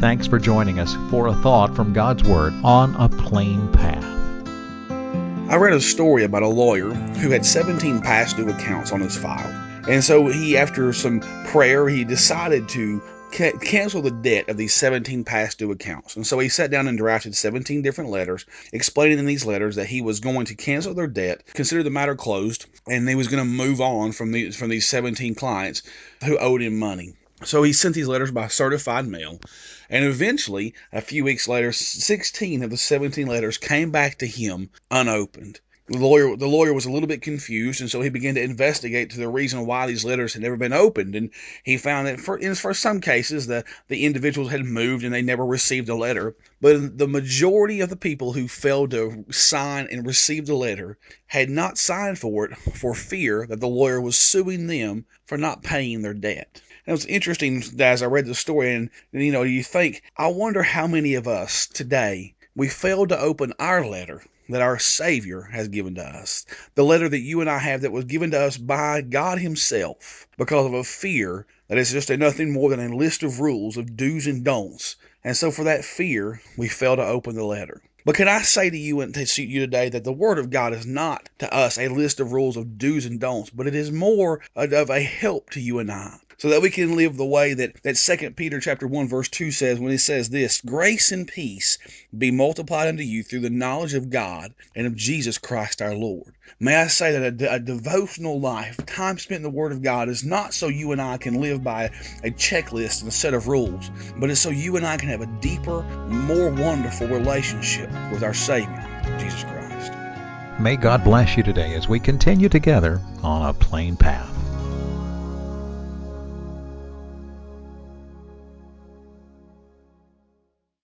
Thanks for joining us for a thought from God's Word on a plain path. I read a story about a lawyer who had 17 past due accounts on his file. And so after some prayer, he decided to cancel the debt of these 17 past due accounts. And so he sat down and drafted 17 different letters, explaining in these letters that he was going to cancel their debt, consider the matter closed, and he was going to move on from these 17 clients who owed him money. So he sent these letters by certified mail, and eventually, a few weeks later, 16 of the 17 letters came back to him unopened. The lawyer was a little bit confused, and so he began to investigate to the reason why these letters had never been opened. And he found that for some cases, the individuals had moved and they never received a letter. But the majority of the people who failed to sign and receive the letter had not signed for it for fear that the lawyer was suing them for not paying their debt. And it was interesting as I read the story, and you think, I wonder how many of us today we failed to open our letter that our Savior has given to us. The letter that you and I have that was given to us by God Himself because of a fear that is just nothing more than a list of rules of do's and don'ts. And so for that fear, we fail to open the letter. But can I say to you and to you today that the Word of God is not to us a list of rules of do's and don'ts, but it is more of a help to you and I, so that we can live the way that 2 Peter chapter 1 verse 2 says, when it says this: grace and peace be multiplied unto you through the knowledge of God and of Jesus Christ our Lord. May I say that a devotional life, time spent in the Word of God, is not so you and I can live by a checklist and a set of rules, but it's so you and I can have a deeper, more wonderful relationship with our Savior, Jesus Christ. May God bless you today as we continue together on a plain path.